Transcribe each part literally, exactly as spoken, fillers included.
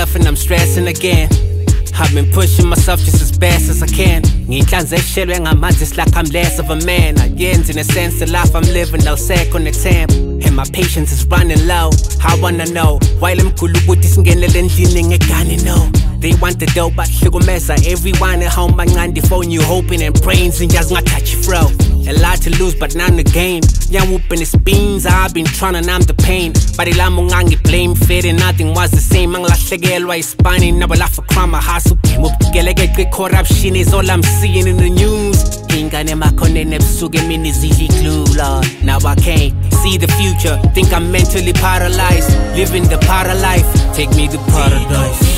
enough and I'm stressing again. I've been pushing myself just as best as I can. Ngiyihlanzeshelwe ngamanzi, it's like I'm less of a man. Again, in a sense, the life I'm living, I'll say on the temp. And my patience is running low. I wanna know why them cool with this ngenele ndlini ngegani no. They want the dope, but hlukumeza everyone at home. Bangandi phone you hoping and praying, just not touch you fro. A lot to lose, but not the game. Young whooping the spins, I've been trying to numb the pain. But ilamo ngangi blame, fading, nothing was the same. Ang lahlegelwa ispani, never laugh for crime, a hustle. Mubgelege corruption is all I'm seeing in the news. Ingane makone nebsuge mini zili glue, Lord. Now I can't see the future, think I'm mentally paralyzed. Living the para life, take me to paradise.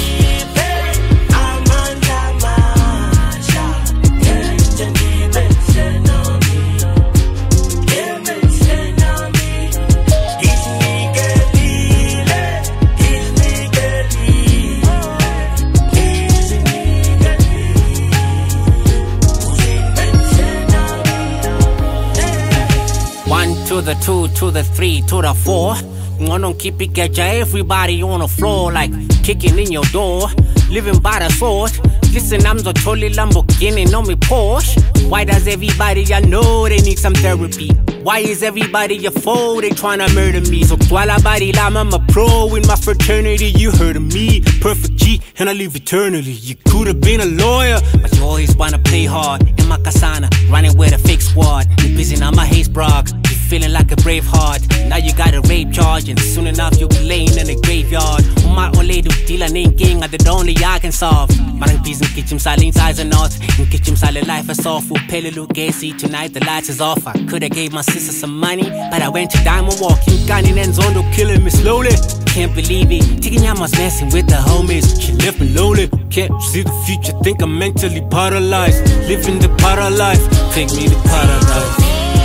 One to the two, to the three, to the four. Ngono keep it, get everybody on the floor, like kicking in your door, living by the sword. Listen, I'm the totally Lamborghini, no me Porsche. Why does everybody I know they need some therapy? Why is everybody a foe? They tryna murder me. So twala body lam, I'm a pro in my fraternity. You heard of me, perfect G, and I live eternally. You could've been a lawyer, but you always wanna play hard. In my kasana, running with a fake squad. You busy on my haze brog. Feeling like a brave heart. Now you got a rape charge, and soon enough you'll be laying in a graveyard. My only do deal and ain't king, the only I can solve. Marang peace and kitchen silent size or not. In kitchen silent life is off. We'll pay a look see tonight, the lights is off. I could've gave my sister some money, but I went to Diamond Walking, gunning and Zondo killing me slowly. Can't believe it, Tiki Yama's messing with the homies. She left me lonely, can't see the future, think I'm mentally paralyzed. Living the para life, take me to paradise.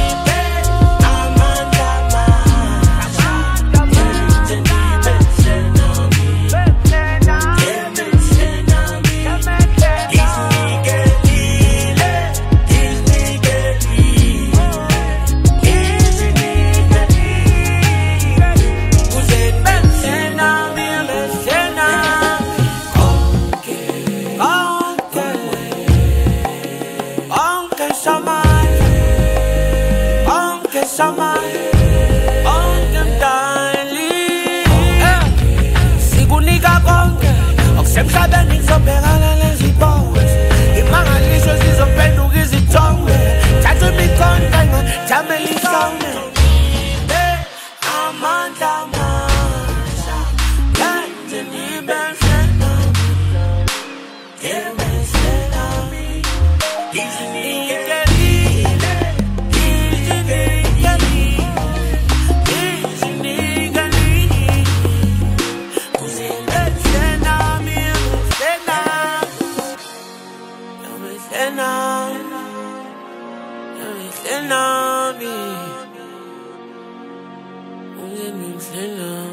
Semhlabeni ngizobhekana nezibongo, imangaliso zizophenduka izithombe. Thatha imikhonto ngijamele isonge. Amandla amasha, kanje nibenhle nami, nibenhle nami. Izinikele, izinikele, izinikele. Kuzibenhle nami. Tsunami,